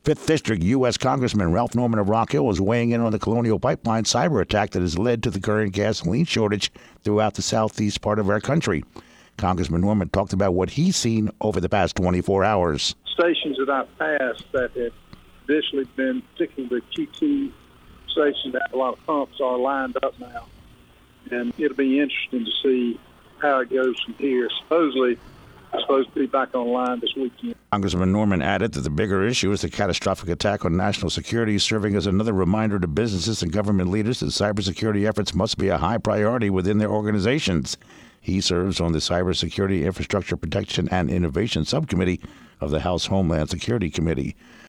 5th District U.S. Congressman Ralph Norman of Rock Hill is weighing in on the Colonial Pipeline cyber attack that has led to the current gasoline shortage throughout the southeast part of our country. Congressman Norman talked about what he's seen over the past 24 hours. Stations that I've passed that have traditionally been, particularly the Q2 stations that have a lot of pumps, are lined up now. And it'll be interesting to see how it goes from here. Supposedly, it's supposed to be back online this weekend. Congressman Norman added that the bigger issue is the catastrophic attack on national security, serving as another reminder to businesses and government leaders that cybersecurity efforts must be a high priority within their organizations. He serves on the Cybersecurity Infrastructure Protection and Innovation Subcommittee of the House Homeland Security Committee.